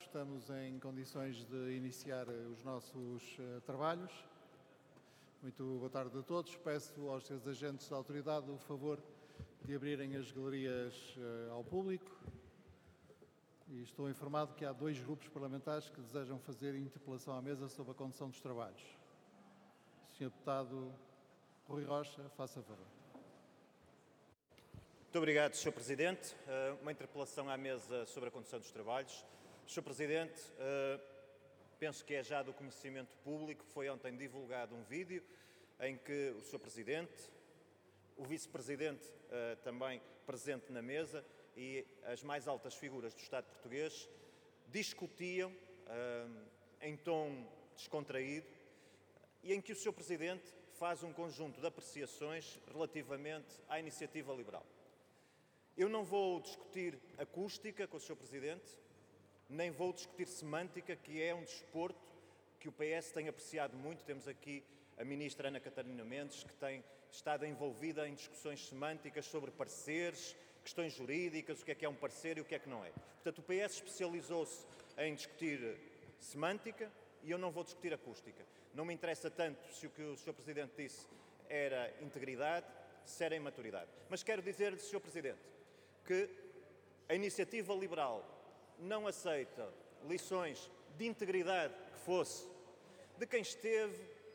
estamos em condições de iniciar os nossos trabalhos. Muito boa tarde a todos. Peço aos senhores agentes da autoridade o favor de abrirem as galerias ao público. E estou informado que há 2 grupos parlamentares que desejam fazer interpelação à mesa sobre a condução dos trabalhos. Senhor Deputado Rui Rocha, faça favor. Muito obrigado, Sr. Presidente. Uma interpelação à mesa sobre a condução dos trabalhos. Sr. Presidente, penso que é já do conhecimento público, foi ontem divulgado um vídeo em que o Sr. Presidente, o Vice-Presidente também presente na mesa e as mais altas figuras do Estado português discutiam em tom descontraído e em que o Sr. Presidente faz um conjunto de apreciações relativamente à iniciativa liberal. Eu não vou discutir acústica com o Sr. Presidente, nem vou discutir semântica, que é um desporto que o PS tem apreciado muito. Temos aqui a Ministra Ana Catarina Mendes, que tem estado envolvida em discussões semânticas sobre pareceres, questões jurídicas, o que é um parecer e o que é que não é. Portanto, o PS especializou-se em discutir semântica e eu não vou discutir acústica. Não me interessa tanto se o que o Sr. Presidente disse era integridade, se era imaturidade. Mas quero dizer-lhe, Sr. Presidente, que a iniciativa liberal não aceita lições de integridade que fosse de quem esteve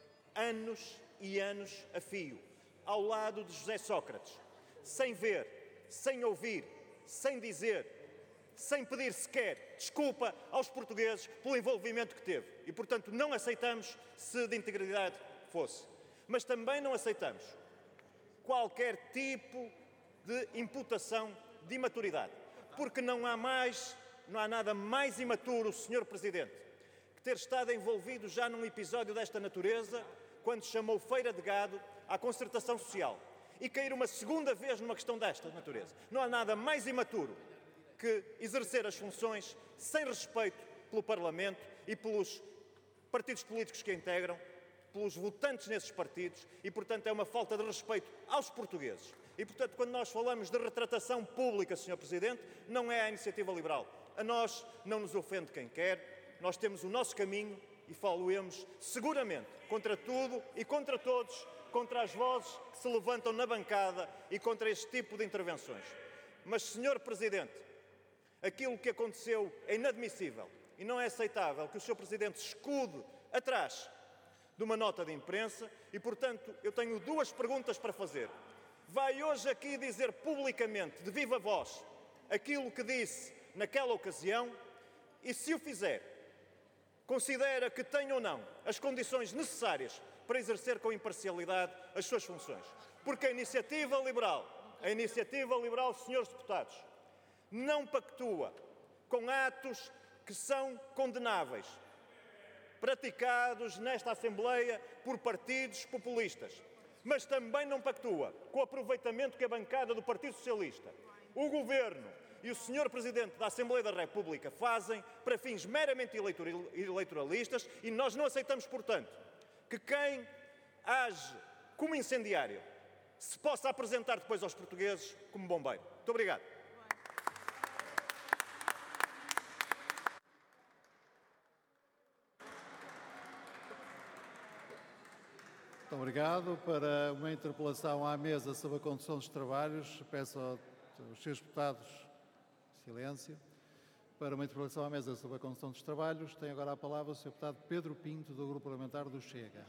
anos e anos a fio ao lado de José Sócrates, sem ver, sem ouvir, sem dizer, sem pedir sequer desculpa aos portugueses pelo envolvimento que teve. E, portanto, não aceitamos se de integridade fosse. Mas também não aceitamos qualquer tipo de imputação de imaturidade, porque não há nada mais imaturo, Sr. Presidente, que ter estado envolvido já num episódio desta natureza, quando chamou feira de gado à concertação social, e cair uma segunda vez numa questão desta natureza. Não há nada mais imaturo que exercer as funções sem respeito pelo Parlamento e pelos partidos políticos que a integram, pelos votantes nesses partidos, e, portanto, é uma falta de respeito aos portugueses. E, portanto, quando nós falamos de retratação pública, Sr. Presidente, não é a iniciativa liberal. A nós não nos ofende quem quer, nós temos o nosso caminho e falo-emos seguramente contra tudo e contra todos, contra as vozes que se levantam na bancada e contra este tipo de intervenções. Mas, Sr. Presidente, aquilo que aconteceu é inadmissível e não é aceitável que o Sr. Presidente se escude atrás de uma nota de imprensa e, portanto, eu tenho 2 perguntas para fazer. Vai hoje aqui dizer publicamente, de viva voz, aquilo que disse naquela ocasião e, se o fizer, considera que tem ou não as condições necessárias para exercer com imparcialidade as suas funções? Porque a iniciativa liberal, senhores deputados, não pactua com atos que são condenáveis, praticados nesta Assembleia por partidos populistas, mas também não pactua com o aproveitamento que a bancada do Partido Socialista, o Governo e o Sr. Presidente da Assembleia da República fazem para fins meramente eleitoralistas e nós não aceitamos, portanto, que quem age como incendiário se possa apresentar depois aos portugueses como bombeiro. Muito obrigado. Muito obrigado. Para uma interpelação à mesa sobre a condução dos trabalhos, peço aos senhores deputados silêncio. Para uma interpelação à mesa sobre a condução dos trabalhos, tem agora a palavra o Sr. Deputado Pedro Pinto, do Grupo Parlamentar do Chega.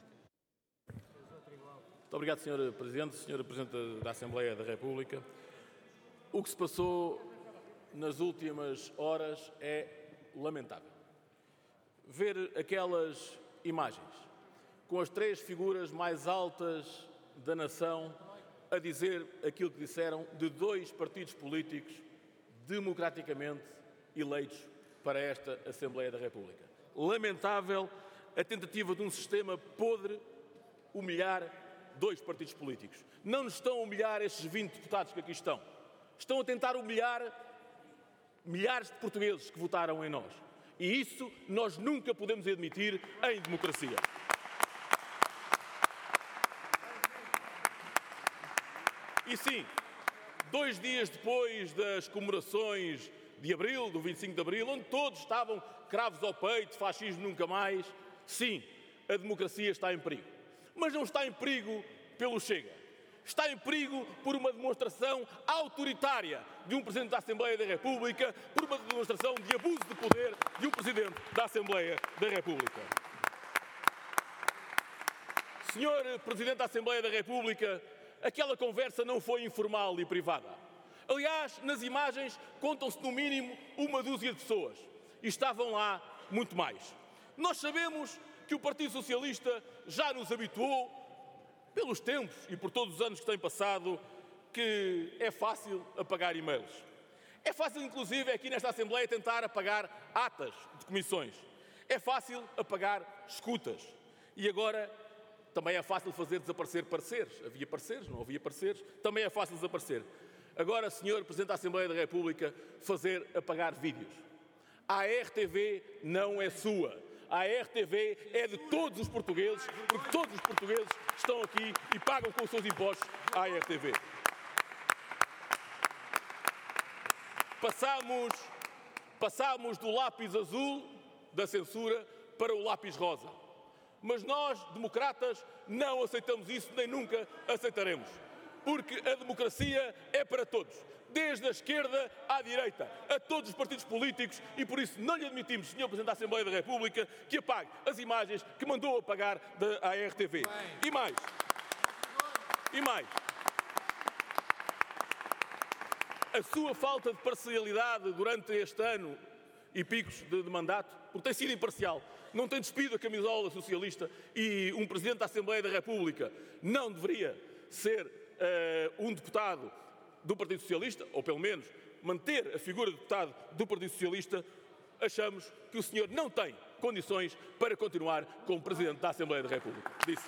Muito obrigado, Sr. Presidente, Sr. Presidente da Assembleia da República. O que se passou nas últimas horas é lamentável. Ver aquelas imagens com as 3 figuras mais altas da nação a dizer aquilo que disseram de 2 partidos políticos democraticamente eleitos para esta Assembleia da República. Lamentável a tentativa de um sistema podre humilhar 2 partidos políticos. Não nos estão a humilhar estes 20 deputados que aqui estão. Estão a tentar humilhar milhares de portugueses que votaram em nós. E isso nós nunca podemos admitir em democracia. E sim, 2 dias depois das comemorações de Abril, do 25 de Abril, onde todos estavam cravos ao peito, fascismo nunca mais. Sim, a democracia está em perigo. Mas não está em perigo pelo Chega. Está em perigo por uma demonstração autoritária de um Presidente da Assembleia da República, por uma demonstração de abuso de poder de um Presidente da Assembleia da República. Senhor Presidente da Assembleia da República, aquela conversa não foi informal e privada. Aliás, nas imagens contam-se no mínimo uma dúzia de pessoas. E estavam lá muito mais. Nós sabemos que o Partido Socialista já nos habituou, pelos tempos e por todos os anos que têm passado, que é fácil apagar e-mails. É fácil, inclusive, aqui nesta Assembleia tentar apagar atas de comissões. É fácil apagar escutas. E agora também é fácil fazer desaparecer pareceres. Havia pareceres, não havia pareceres. Também é fácil desaparecer. Agora, Sr. Presidente da Assembleia da República, fazer apagar vídeos. A RTV não é sua. A RTV é de todos os portugueses, porque todos os portugueses estão aqui e pagam com os seus impostos à RTV. Passámos do lápis azul da censura para o lápis rosa. Mas nós, democratas, não aceitamos isso, nem nunca aceitaremos. Porque a democracia é para todos. Desde a esquerda à direita, a todos os partidos políticos, e por isso não lhe admitimos, Sr. Presidente da Assembleia da República, que apague as imagens que mandou apagar da RTV. E mais, a sua falta de parcialidade durante este ano e picos de mandato, porque tem sido imparcial, não tem despido a camisola socialista, e um Presidente da Assembleia da República não deveria ser um deputado do Partido Socialista, ou pelo menos manter a figura de deputado do Partido Socialista. Achamos que o senhor não tem condições para continuar como Presidente da Assembleia da República. Disse.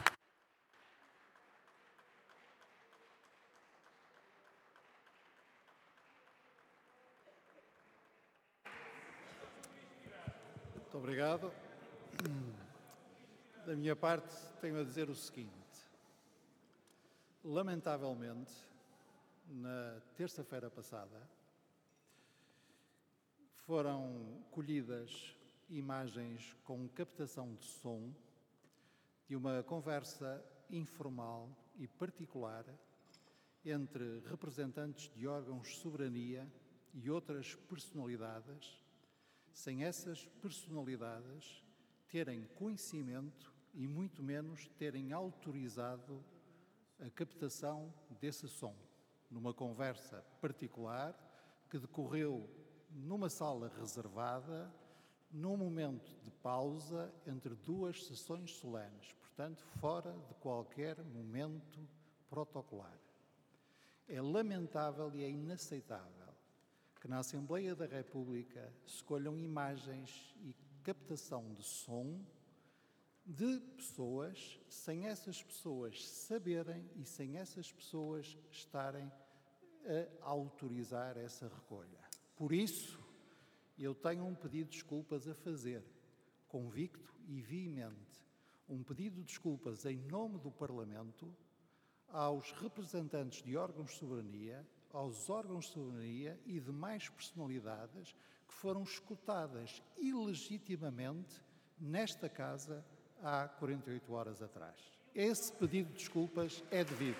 Muito obrigado. Da minha parte, tenho a dizer o seguinte. Lamentavelmente, na terça-feira passada, foram colhidas imagens com captação de som de uma conversa informal e particular entre representantes de órgãos de soberania e outras personalidades, sem essas personalidades terem conhecimento e muito menos terem autorizado a captação desse som, numa conversa particular que decorreu numa sala reservada, num momento de pausa entre duas sessões solenes, portanto, fora de qualquer momento protocolar. É lamentável e é inaceitável que na Assembleia da República se escolham imagens e captação de som de pessoas, sem essas pessoas saberem e sem essas pessoas estarem a autorizar essa recolha. Por isso, eu tenho um pedido de desculpas a fazer, convicto e veemente, um pedido de desculpas em nome do Parlamento aos representantes de órgãos de soberania, aos órgãos de soberania e demais personalidades que foram escutadas ilegitimamente nesta Casa há 48 horas atrás. Esse pedido de desculpas é devido.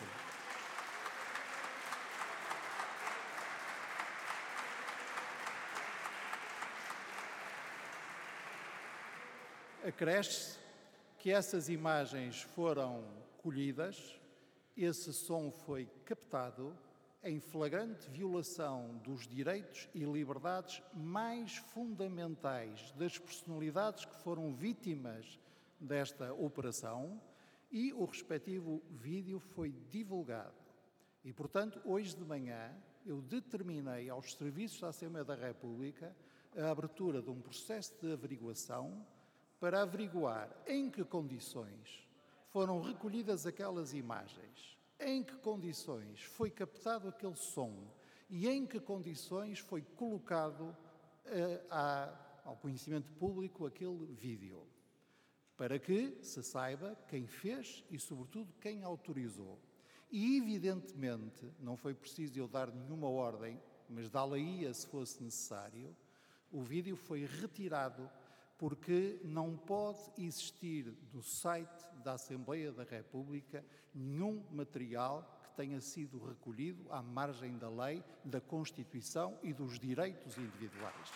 Acresce que essas imagens foram colhidas, esse som foi captado em flagrante violação dos direitos e liberdades mais fundamentais das personalidades que foram vítimas desta operação, e o respectivo vídeo foi divulgado. E, portanto, hoje de manhã eu determinei aos serviços da Assembleia da República a abertura de um processo de averiguação para averiguar em que condições foram recolhidas aquelas imagens, em que condições foi captado aquele som e em que condições foi colocado ao conhecimento público aquele vídeo, para que se saiba quem fez e, sobretudo, quem autorizou. E, evidentemente, não foi preciso eu dar nenhuma ordem mas dá-la-ia se fosse necessário, o vídeo foi retirado porque não pode existir do site da Assembleia da República nenhum material que tenha sido recolhido à margem da lei, da Constituição e dos direitos individuais.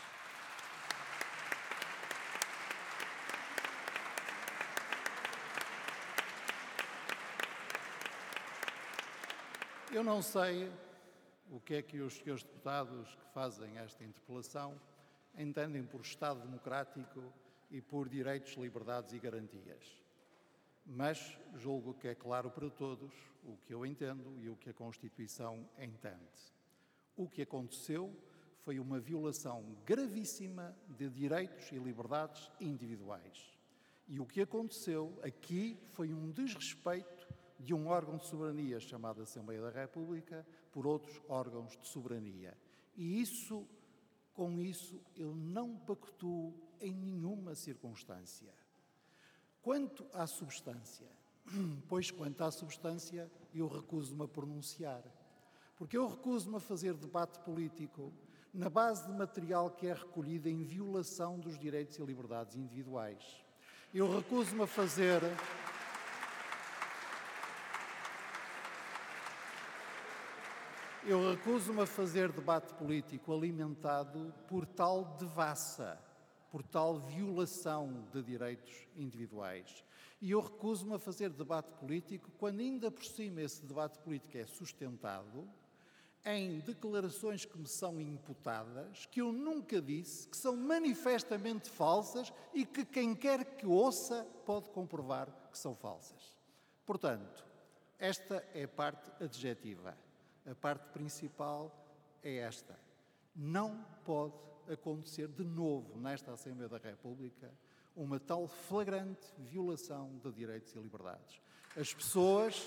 Eu não sei o que é que os senhores deputados que fazem esta interpelação entendem por Estado democrático e por direitos, liberdades e garantias. Mas julgo que é claro para todos o que eu entendo e o que a Constituição entende. O que aconteceu foi uma violação gravíssima de direitos e liberdades individuais. E o que aconteceu aqui foi um desrespeito de um órgão de soberania chamado Assembleia da República por outros órgãos de soberania. E com isso, eu não pactuo em nenhuma circunstância. Quanto à substância, eu recuso-me a pronunciar. Porque eu recuso-me a fazer debate político na base de material que é recolhido em violação dos direitos e liberdades individuais. Eu recuso-me a fazer debate político alimentado por tal devassa, por tal violação de direitos individuais. E eu recuso-me a fazer debate político quando ainda por cima esse debate político é sustentado em declarações que me são imputadas, que eu nunca disse, que são manifestamente falsas e que quem quer que ouça pode comprovar que são falsas. Portanto, esta é a parte adjetiva. A parte principal é esta. Não pode acontecer de novo nesta Assembleia da República uma tal flagrante violação de direitos e liberdades. As pessoas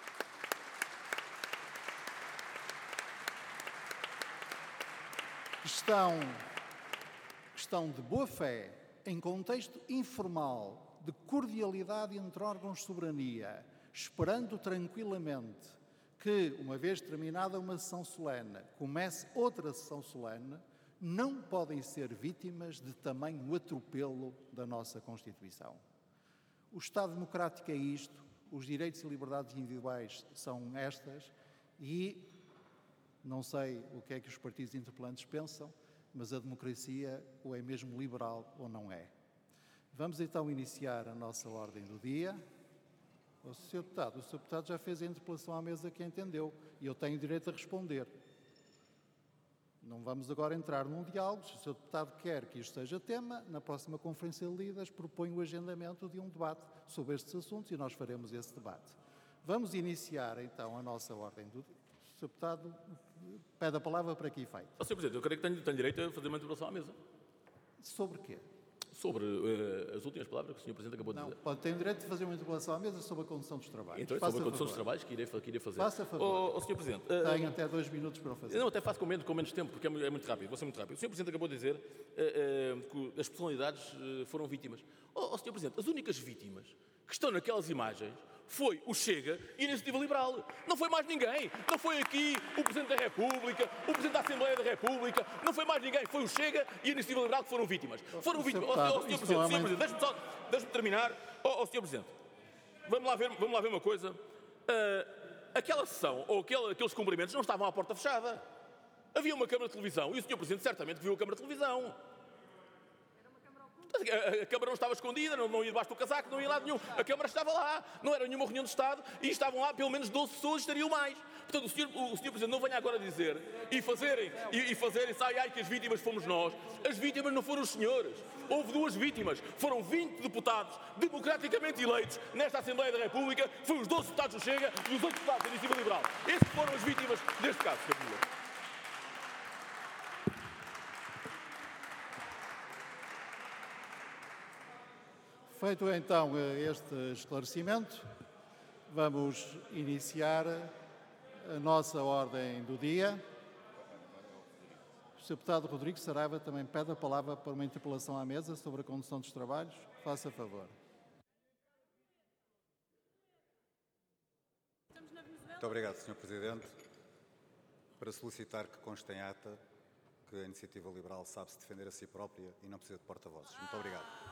que estão de boa fé, em contexto informal, de cordialidade entre órgãos de soberania, esperando tranquilamente que, uma vez terminada uma sessão solene, comece outra sessão solene, não podem ser vítimas de tamanho atropelo da nossa Constituição. O Estado democrático é isto, os direitos e liberdades individuais são estas e não sei o que é que os partidos interpelantes pensam, mas a democracia ou é mesmo liberal ou não é. Vamos então iniciar a nossa ordem do dia. O Sr. Deputado já fez a interpelação à mesa que entendeu e eu tenho direito a responder. Não vamos agora entrar num diálogo. Se o Sr. Deputado quer que isto seja tema, na próxima Conferência de Líderes propõe o agendamento de um debate sobre estes assuntos e nós faremos esse debate. Vamos iniciar então a nossa ordem do dia. O Sr. Deputado pede a palavra para que efeito? Sr. Presidente, eu creio que tenho direito a fazer uma interpelação à mesa. Sobre quê? Sobre as últimas palavras que o Sr. Presidente acabou de dizer. Não, tem direito de fazer uma interpelação à mesa sobre a condução dos trabalhos. Então, sobre a condução dos trabalhos que irei fazer. Faça favor. Sr. Presidente. Tenho até 2 minutos para o fazer. Não, até faço com menos tempo, porque é muito rápido. Vou ser muito rápido. O Sr. Presidente acabou de dizer que as personalidades foram vítimas. Sr. Presidente, as únicas vítimas que estão naquelas imagens foi o Chega e a Iniciativa Liberal. Não foi mais ninguém. Não foi aqui o Presidente da República, o Presidente da Assembleia da República. Não foi mais ninguém. Foi o Chega e a Iniciativa Liberal que foram vítimas. Foram vítimas. Sr. Presidente, deixe-me terminar. Sr. Presidente, vamos lá ver uma coisa. Aquela sessão, ou aqueles cumprimentos, não estavam à porta fechada. Havia uma câmara de televisão e o Sr. Presidente certamente viu a câmara de televisão. A Câmara não estava escondida, não ia debaixo do casaco, não ia lá nenhum. A Câmara estava lá, não era nenhuma reunião de Estado e estavam lá pelo menos 12 pessoas, estariam mais. Portanto, o Sr. Presidente não venha agora dizer e fazerem ai, que as vítimas fomos nós. As vítimas não foram os senhores. Houve 2 vítimas. Foram 20 deputados democraticamente eleitos nesta Assembleia da República. Foi os 12 deputados do Chega e os 8 deputados da Iniciativa Liberal. Esses foram as vítimas deste caso, Sr. Presidente. Feito então este esclarecimento, vamos iniciar a nossa ordem do dia. O Sr. Deputado Rodrigues Saraiva também pede a palavra para uma interpelação à mesa sobre a condução dos trabalhos. Faça favor. Muito obrigado, Sr. Presidente. para solicitar que conste em ata que a Iniciativa Liberal sabe-se defender a si própria e não precisa de porta-vozes. Muito obrigado.